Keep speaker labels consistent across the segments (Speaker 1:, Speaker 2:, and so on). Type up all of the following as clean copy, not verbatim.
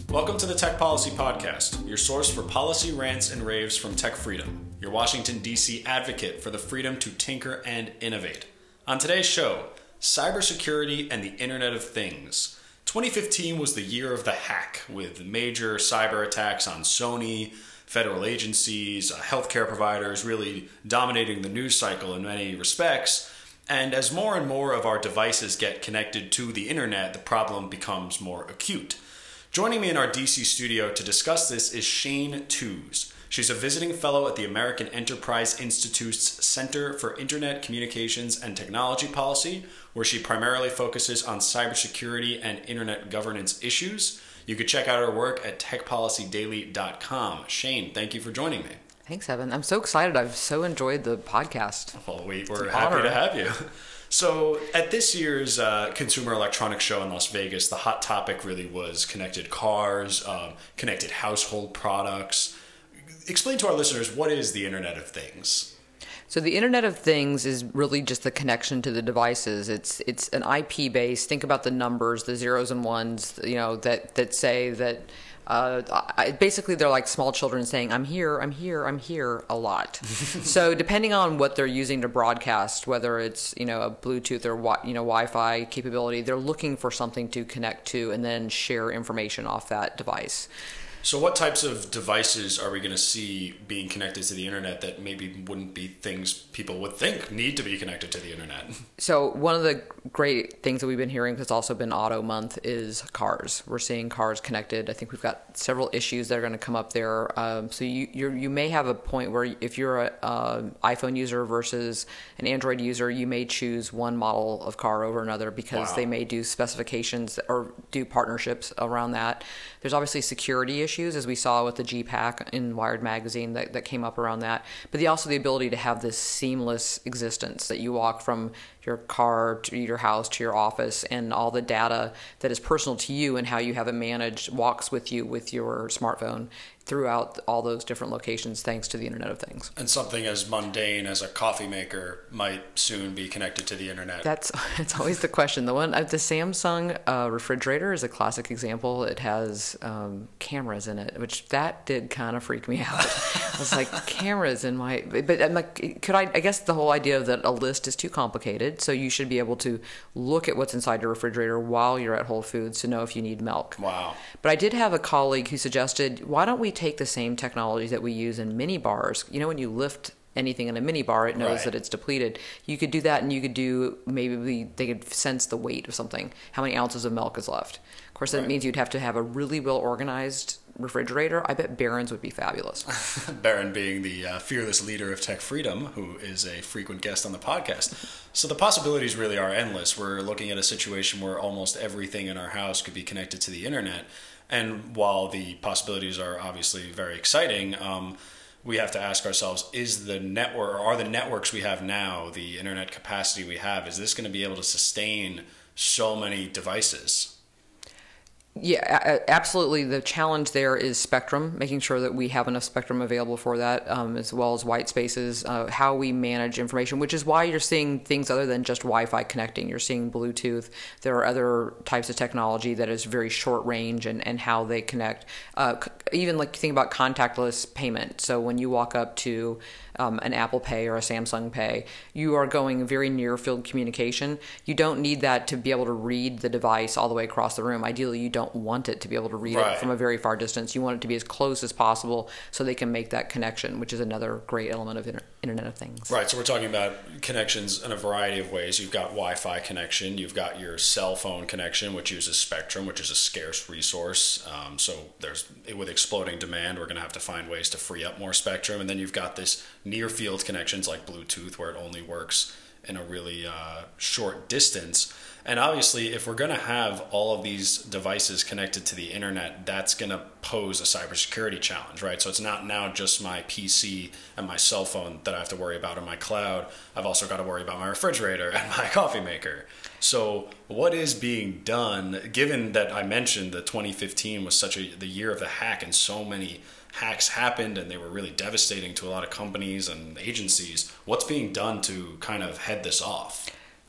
Speaker 1: Welcome to the Tech Policy Podcast, your source for policy rants and raves from Tech Freedom, your Washington, D.C. advocate for the freedom to tinker and innovate. On today's show, cybersecurity and the Internet of Things. 2015 was the year of the hack, with major cyber attacks on Sony, federal agencies, healthcare providers really dominating the news cycle in many respects. And as more and more of our devices get connected to the internet, the problem becomes more acute. Joining me in our DC studio to discuss this is Shane Tews. She's a visiting fellow at the American Enterprise Institute's Center for Internet Communications and Technology Policy, where she primarily focuses on cybersecurity and internet governance issues. You could check out her work at techpolicydaily.com. Shane, thank you for joining me.
Speaker 2: Thanks, Evan. I'm so excited. I've so enjoyed the podcast.
Speaker 1: Well, we're happy to have you. So at this year's Consumer Electronics Show in Las Vegas, the hot topic really was connected cars, connected household products. Explain to our listeners, what is the Internet of Things?
Speaker 2: So the Internet of Things is really just the connection to the devices. It's an IP base. Think about the numbers, the zeros and ones, that say that. Basically, they're like small children saying, I'm here a lot. So depending on what they're using to broadcast, whether it's, a Bluetooth or, Wi-Fi capability, they're looking for something to connect to and then share information off that device.
Speaker 1: So what types of devices are we going to see being connected to the internet that maybe wouldn't be things people would think need to be connected to the internet?
Speaker 2: So one of the great things that we've been hearing, because it's also been Auto Month, is cars. We're seeing cars connected. I think we've got several issues that are going to come up there. So you may have a point where if you're an iPhone user versus an Android user, you may choose one model of car over another because they may do specifications or do partnerships around that. There's obviously security issues, as we saw with the GPAC in Wired Magazine that came up around that. But also the ability to have this seamless existence that you walk from your car to your house to your office, and all the data that is personal to you and how you have it managed walks with you with your smartphone throughout all those different locations thanks to the Internet of Things.
Speaker 1: And something as mundane as a coffee maker might soon be connected to the internet.
Speaker 2: It's always the question. The Samsung refrigerator is a classic example. It has cameras in it, which that did kind of freak me out. I was like, cameras in my... But I'm like, I guess the whole idea that a list is too complicated, so you should be able to look at what's inside your refrigerator while you're at Whole Foods to know if you need milk.
Speaker 1: Wow.
Speaker 2: But I did have a colleague who suggested, why don't we take the same technologies that we use in mini bars? When you lift anything in a mini bar, it knows that it's depleted. You could do that, and you could do, they could sense the weight of something, how many ounces of milk is left. Of course, that means you'd have to have a really well-organized refrigerator. I bet Barron's would be fabulous.
Speaker 1: Barron being the fearless leader of Tech Freedom, who is a frequent guest on the podcast. So the possibilities really are endless. We're looking at a situation where almost everything in our house could be connected to the internet. And while the possibilities are obviously very exciting, we have to ask ourselves, are the networks we have now, the internet capacity we have, is this going to be able to sustain so many devices?
Speaker 2: Yeah, absolutely. The challenge there is spectrum, making sure that we have enough spectrum available for that, as well as white spaces, how we manage information, which is why you're seeing things other than just Wi-Fi connecting. You're seeing Bluetooth. There are other types of technology that is very short range and how they connect. Even like think about contactless payment. So when you walk up to an Apple Pay or a Samsung Pay, you are going very near field communication. You don't need that to be able to read the device all the way across the room. Ideally, you don't want it to be able to read it from a very far distance. You want it to be as close as possible so they can make that connection, which is another great element of Internet of Things.
Speaker 1: Right, so we're talking about connections in a variety of ways. You've got Wi-Fi connection, you've got your cell phone connection, which uses spectrum, which is a scarce resource. With exploding demand, we're going to have to find ways to free up more spectrum. And then you've got this near field connections like Bluetooth, where it only works in a really short distance. And obviously, if we're going to have all of these devices connected to the internet, that's going to pose a cybersecurity challenge, right? So it's not now just my PC and my cell phone that I have to worry about in my cloud. I've also got to worry about my refrigerator and my coffee maker. So what is being done, given that I mentioned that 2015 was the year of the hack, and so many hacks happened and they were really devastating to a lot of companies and agencies? What's being done to kind of head this off?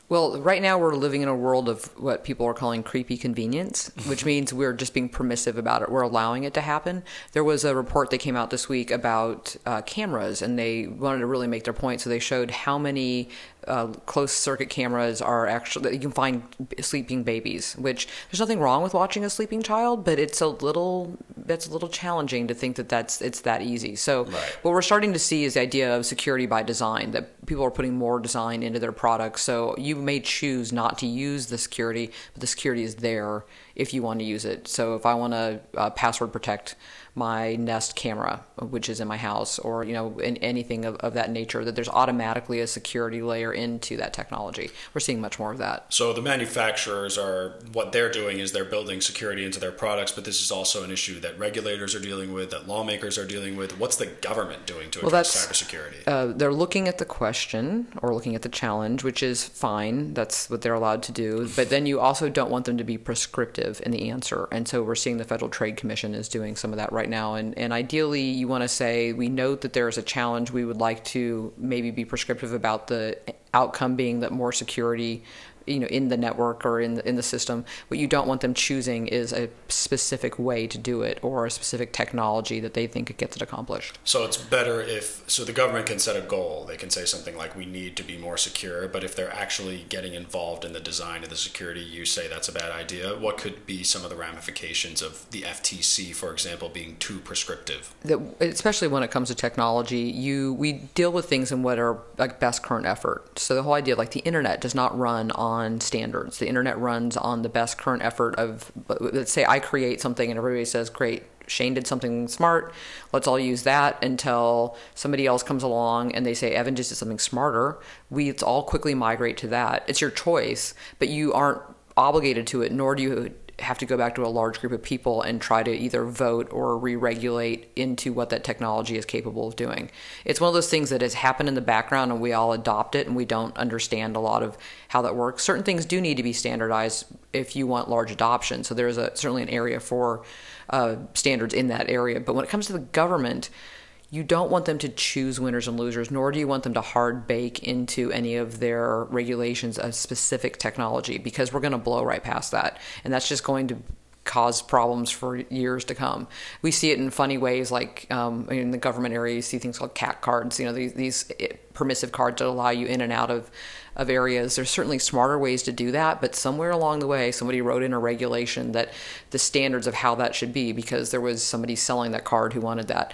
Speaker 2: Well, right now we're living in a world of what people are calling creepy convenience, which means we're just being permissive about it. We're allowing it to happen. There was a report that came out this week about cameras, and they wanted to really make their point. So they showed how many closed circuit cameras are actually, that you can find sleeping babies, which there's nothing wrong with watching a sleeping child, but that's a little challenging to think that it's that easy. So what we're starting to see is the idea of security by design, that people are putting more design into their products. So you may choose not to use the security, but the security is there if you want to use it. So if I want to password protect my Nest camera, which is in my house, or in anything of that nature, that there's automatically a security layer into that technology. We're seeing much more of that.
Speaker 1: So the manufacturers what they're doing is they're building security into their products, but this is also an issue that regulators are dealing with, that lawmakers are dealing with. What's the government doing to address cybersecurity?
Speaker 2: They're looking at the question or looking at the challenge, which is fine. That's what they're allowed to do. But then you also don't want them to be prescriptive in the answer. And so we're seeing the Federal Trade Commission is doing some of that right now. And ideally, you want to say, we note that there is a challenge. We would like to maybe be prescriptive about the outcome being that more security in the network or in the system. What you don't want them choosing is a specific way to do it or a specific technology that they think it gets it accomplished.
Speaker 1: So it's better so the government can set a goal. They can say something like, we need to be more secure, but if they're actually getting involved in the design of the security, you say that's a bad idea. What could be some of the ramifications of the FTC, for example, being too prescriptive?
Speaker 2: Especially when it comes to technology, we deal with things in what are like best current effort. So the whole idea, like the internet does not run on standards. The internet runs on the best current effort of, let's say I create something and everybody says, great, Shane did something smart, let's all use that, until somebody else comes along and they say, Evan just did something smarter. Let's all quickly migrate to that. It's your choice, but you aren't obligated to it, nor do you have to go back to a large group of people and try to either vote or re-regulate into what that technology is capable of doing. It's one of those things that has happened in the background and we all adopt it and we don't understand a lot of how that works. Certain things do need to be standardized if you want large adoption. So there's certainly an area for standards in that area. But when it comes to the government, you don't want them to choose winners and losers, nor do you want them to hard bake into any of their regulations a specific technology, because we're going to blow right past that. And that's just going to cause problems for years to come. We see it in funny ways, like in the government area, you see things called CAC cards, these permissive cards that allow you in and out of areas. There's certainly smarter ways to do that, but somewhere along the way, somebody wrote in a regulation that the standards of how that should be, because there was somebody selling that card who wanted that.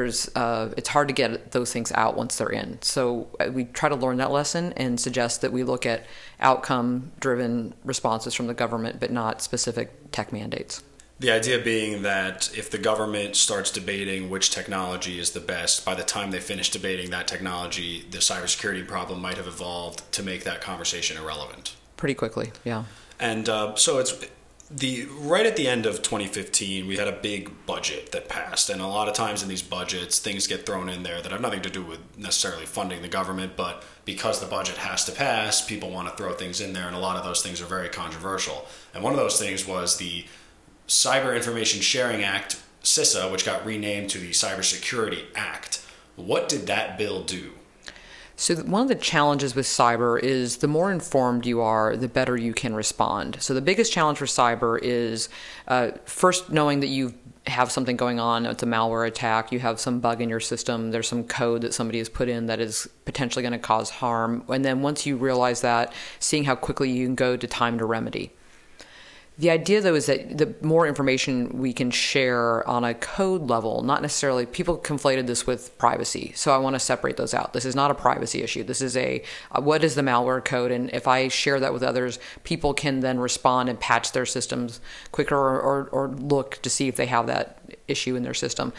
Speaker 2: It's hard to get those things out once they're in. So we try to learn that lesson and suggest that we look at outcome-driven responses from the government, but not specific tech mandates.
Speaker 1: The idea being that if the government starts debating which technology is the best, by the time they finish debating that technology, the cybersecurity problem might have evolved to make that conversation irrelevant.
Speaker 2: Pretty quickly, yeah.
Speaker 1: And so it's right at the end of 2015, we had a big budget that passed. And a lot of times in these budgets, things get thrown in there that have nothing to do with necessarily funding the government, but because the budget has to pass, people want to throw things in there, and a lot of those things are very controversial. And one of those things was the Cyber Information Sharing Act, CISA, which got renamed to the Cybersecurity Act. What did that bill do?
Speaker 2: So one of the challenges with cyber is the more informed you are, the better you can respond. So the biggest challenge for cyber is first knowing that you have something going on. It's a malware attack. You have some bug in your system. There's some code that somebody has put in that is potentially going to cause harm. And then once you realize that, seeing how quickly you can go to time to remedy. The idea, though, is that the more information we can share on a code level, not necessarily, people conflated this with privacy. So I want to separate those out. This is not a privacy issue. This is what is the malware code? And if I share that with others, people can then respond and patch their systems quicker or look to see if they have that issue in their system.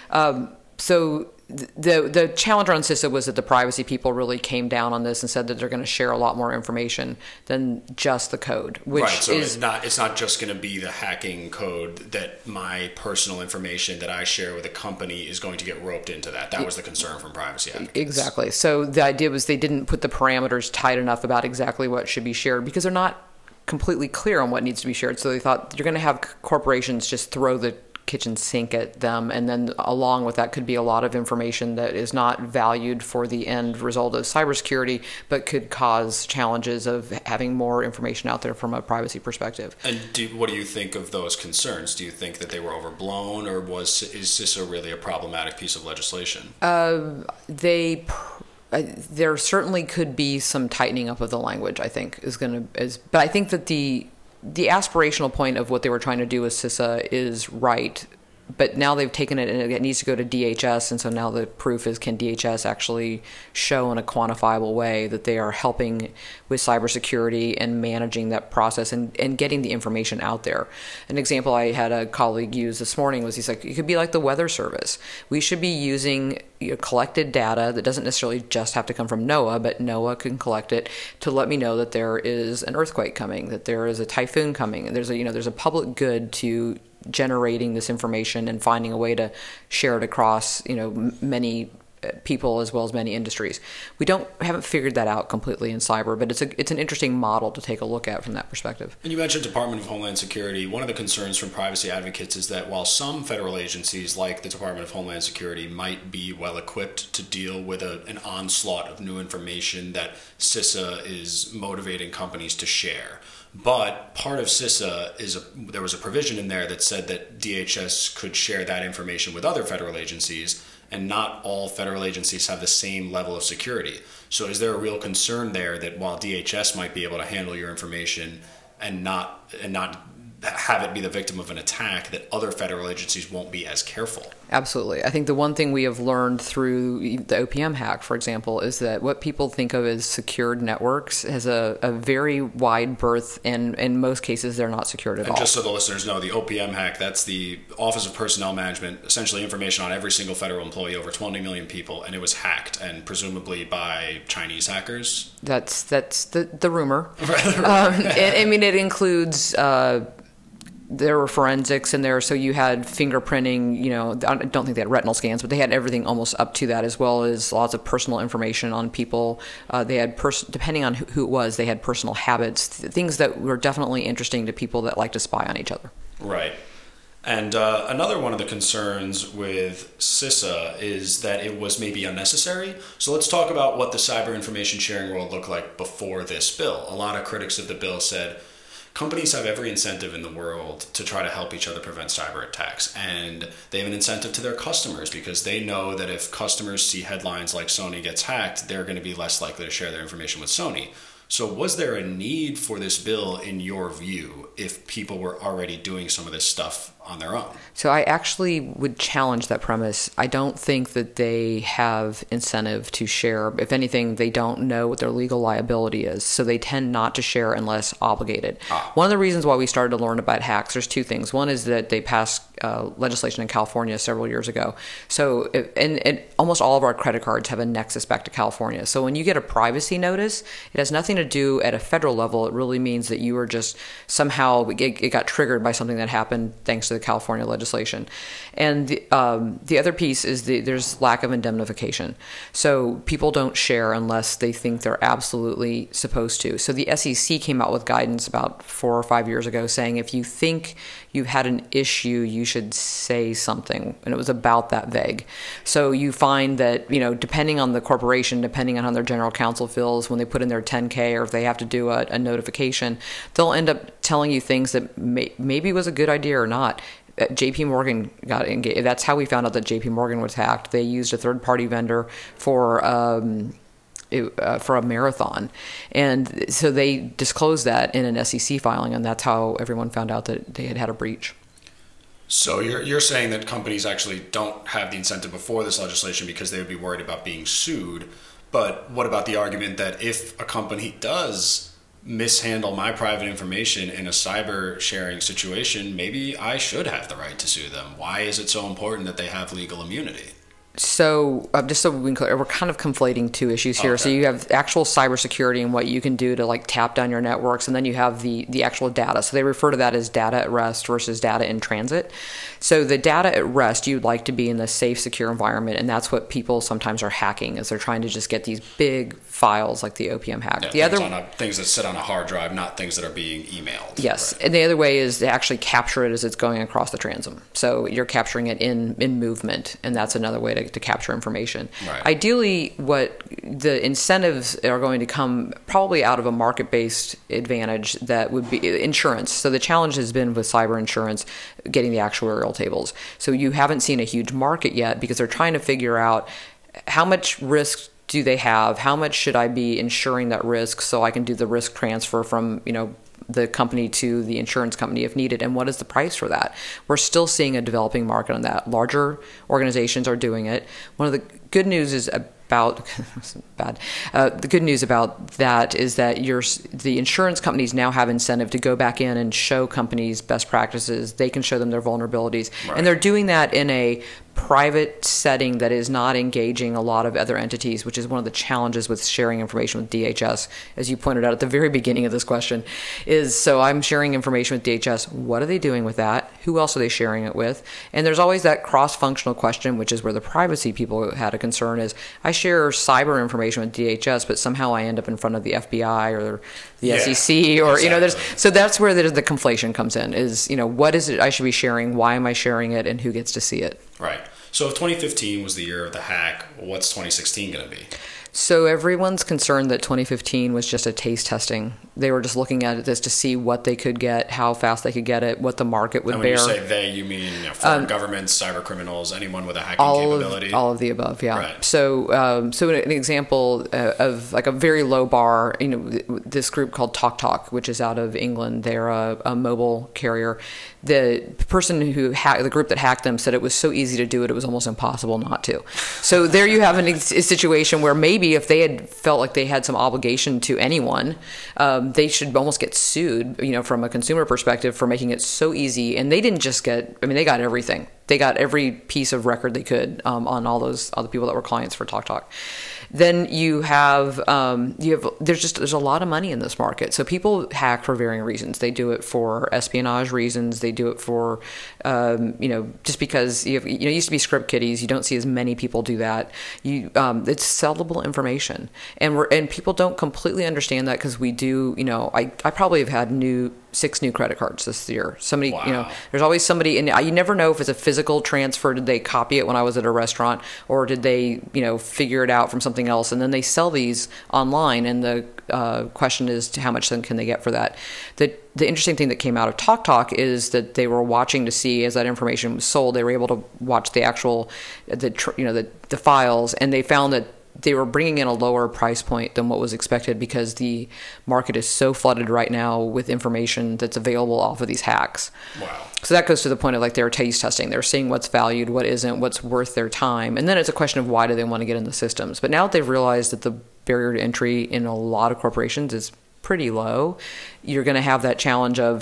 Speaker 2: So the challenge on CISA was that the privacy people really came down on this and said that they're going to share a lot more information than just the code. Which
Speaker 1: right, so it's not just going to be the hacking code that my personal information that I share with a company is going to get roped into that. That was the concern from privacy advocates.
Speaker 2: Exactly. So the idea was they didn't put the parameters tight enough about exactly what should be shared because they're not completely clear on what needs to be shared. So they thought you're going to have corporations just throw the kitchen sink at them. And then along with that could be a lot of information that is not valued for the end result of cybersecurity, but could cause challenges of having more information out there from a privacy perspective.
Speaker 1: And what do you think of those concerns? Do you think that they were overblown, or is CISA really a problematic piece of legislation?
Speaker 2: There certainly could be some tightening up of the language, I think, but I think that the aspirational point of what they were trying to do with CISA is right. But now they've taken it and it needs to go to DHS, and so now the proof is, can DHS actually show in a quantifiable way that they are helping with cybersecurity and managing that process and getting the information out there. An example I had a colleague use this morning was, he's like, it could be like the Weather Service. We should be using collected data that doesn't necessarily just have to come from NOAA, but NOAA can collect it to let me know that there is an earthquake coming, that there is a typhoon coming. There's a public good to generating this information and finding a way to share it across many people as well as many industries. We haven't figured that out completely in cyber, but it's an interesting model to take a look at from that perspective.
Speaker 1: And you mentioned Department of Homeland Security. One of the concerns from privacy advocates is that while some federal agencies like the Department of Homeland Security might be well equipped to deal with an onslaught of new information that CISA is motivating companies to share. But part of CISA there was a provision in there that said that DHS could share that information with other federal agencies, and not all federal agencies have the same level of security. So is there a real concern there that while DHS might be able to handle your information and not have it be the victim of an attack, that other federal agencies won't be as careful?
Speaker 2: Absolutely. I think the one thing we have learned through the OPM hack, for example, is that what people think of as secured networks has a very wide berth, and in most cases they're not secured at all.
Speaker 1: And just so the listeners know, the OPM hack, that's the Office of Personnel Management, essentially information on every single federal employee, over 20 million people, and it was hacked, and presumably by Chinese hackers? That's
Speaker 2: the rumor. It includes... there were forensics in there, so you had fingerprinting, I don't think they had retinal scans, but they had everything almost up to that, as well as lots of personal information on people. They had, depending on who it was, they had personal habits, things that were definitely interesting to people that like to spy on each other.
Speaker 1: Right. And another one of the concerns with CISA is that it was maybe unnecessary. So let's talk about what the cyber information sharing world looked like before this bill. A lot of critics of the bill said, companies have every incentive in the world to try to help each other prevent cyber attacks. And they have an incentive to their customers, because they know that if customers see headlines like Sony gets hacked, they're going to be less likely to share their information with Sony. So was there a need for this bill, in your view, if people were already doing some of this stuff on their own?
Speaker 2: So I actually would challenge that premise. I don't think that they have incentive to share. If anything, they don't know what their legal liability is, so they tend not to share unless obligated. One of the reasons why we started to learn about hacks, there's two things. One is that they passed legislation in California several years ago. So, and almost all of our credit cards have a nexus back to California. So when you get a privacy notice, it has nothing to do at a federal level. It really means that you were just somehow, it got triggered by something that happened thanks to the California legislation. And the other piece is there's lack of indemnification. So people don't share unless they think they're absolutely supposed to. So the SEC came out with guidance about 4 or 5 years ago saying if you think you've had an issue, you should say something. And it was about that vague. So you find that, depending on the corporation, depending on how their general counsel feels, when they put in their 10K or if they have to do a notification, they'll end up telling you things that maybe was a good idea or not. JP Morgan got engaged. That's how we found out that JP Morgan was hacked. They used a third-party vendor for a marathon, and so they disclosed that in an SEC filing, and that's how everyone found out that they had a breach.
Speaker 1: So you're saying that companies actually don't have the incentive before this legislation because they would be worried about being sued. But what about the argument that if a company does mishandle my private information in a cyber sharing situation, maybe I should have the right to sue them? Why is it so important that they have legal immunity?
Speaker 2: So just so we can clear, we're kind of conflating two issues here.
Speaker 1: Okay.
Speaker 2: So you have actual cybersecurity and what you can do to like tap down your networks, and then you have the actual data. So they refer to that as data at rest versus data in transit. So the data at rest, you'd like to be in the safe, secure environment, and that's what people sometimes are hacking, is they're trying to just get these big files like the OPM hack.
Speaker 1: Yeah, things that sit on a hard drive, not things that are being emailed.
Speaker 2: Yes,
Speaker 1: Right.
Speaker 2: and the other way is to actually capture it as it's going across the transom. So you're capturing it in movement, and that's another way to capture information.
Speaker 1: Right.
Speaker 2: Ideally, what the incentives are going to come probably out of a market-based advantage that would be insurance. So the challenge has been with cyber insurance getting the actuarial tables. So you haven't seen a huge market yet because they're trying to figure out how much risk do they have? How much should I be insuring that risk so I can do the risk transfer from, the company to the insurance company if needed, and what is the price for that? We're still seeing a developing market on that. Larger organizations are doing it. One of the good news is about the good news about that is that the insurance companies now have incentive to go back in and show companies best practices. They can show them their vulnerabilities,
Speaker 1: Right.
Speaker 2: and they're doing that in a private setting that is not engaging a lot of other entities, which is one of the challenges with sharing information with DHS, as you pointed out at the very beginning of this question. So I'm sharing information with DHS. What are they doing with that? Who else are they sharing it with? And there's always that cross-functional question, which is where the privacy people had a concern is, I share cyber information with DHS, but somehow I end up in front of the FBI or the SEC, or
Speaker 1: exactly.
Speaker 2: so that's where the conflation comes in. Is what is it I should be sharing? Why am I sharing it? And who gets to see it?
Speaker 1: Right. So if 2015 was the year of the hack, what's 2016 going to be?
Speaker 2: So everyone's concerned that 2015 was just a taste testing. They were just looking at this to see what they could get, how fast they could get it, what the market would
Speaker 1: And
Speaker 2: bear.
Speaker 1: when you say they, you mean foreign governments, cyber criminals, anyone with a hacking capability?
Speaker 2: All of the above, yeah.
Speaker 1: Right.
Speaker 2: So an example of like a very low bar, this group called TalkTalk, which is out of England. They're a mobile carrier. The person who the group that hacked them said it was so easy to do it was almost impossible not to. So there you have a situation where maybe if they had felt like they had some obligation to anyone, they should almost get sued, from a consumer perspective for making it so easy. And they didn't just they got everything. They got every piece of record they could on all those other people that were clients for TalkTalk. Then you have there's a lot of money in this market. So people hack for varying reasons. They do it for espionage reasons. They do it for just because it used to be script kiddies. You don't see as many people do that. It's sellable information, and people don't completely understand that because we do. I probably have had 6 new credit cards this year. Somebody,
Speaker 1: Wow.
Speaker 2: there's always somebody, and you never know if it's a physical transfer. Did they copy it when I was at a restaurant, or did they, figure it out from something else? And then they sell these online, and the question is to how much then can they get for that? The interesting thing that came out of TalkTalk is that they were watching to see as that information was sold, they were able to watch the actual, the files, and they found that they were bringing in a lower price point than what was expected because the market is so flooded right now with information that's available off of these hacks.
Speaker 1: Wow.
Speaker 2: So that goes to the point of they're taste testing. They're seeing what's valued, what isn't, what's worth their time. And then it's a question of why do they want to get in the systems. But now that they've realized that the barrier to entry in a lot of corporations is pretty low, you're going to have that challenge of,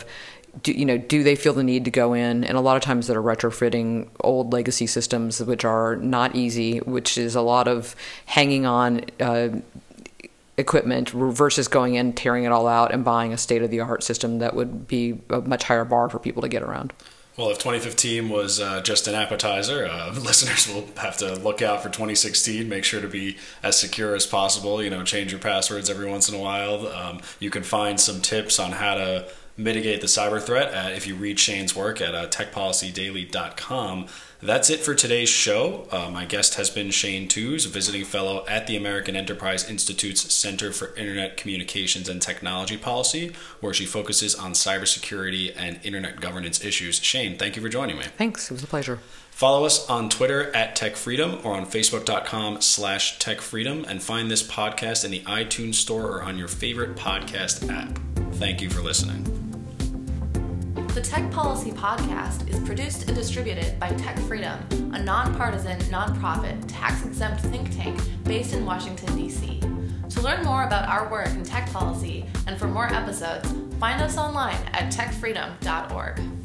Speaker 2: do they feel the need to go in? And a lot of times they're retrofitting old legacy systems, which are not easy, which is a lot of hanging on equipment versus going in, tearing it all out, and buying a state-of-the-art system that would be a much higher bar for people to get around.
Speaker 1: Well, if 2015 was just an appetizer, listeners will have to look out for 2016. Make sure to be as secure as possible. Change your passwords every once in a while. You can find some tips on how to mitigate the cyber threat if you read Shane's work at techpolicydaily.com. That's it for today's show. My guest has been Shane Tews, a visiting fellow at the American Enterprise Institute's Center for Internet Communications and Technology Policy, where she focuses on cybersecurity and internet governance issues. Shane, thank you for joining me.
Speaker 2: Thanks. It was a pleasure.
Speaker 1: Follow us on Twitter at TechFreedom or on Facebook.com/TechFreedom, and find this podcast in the iTunes Store or on your favorite podcast app. Thank you for listening.
Speaker 3: The Tech Policy Podcast is produced and distributed by Tech Freedom, a nonpartisan, nonprofit, tax-exempt think tank based in Washington, D.C. To learn more about our work in tech policy and for more episodes, find us online at techfreedom.org.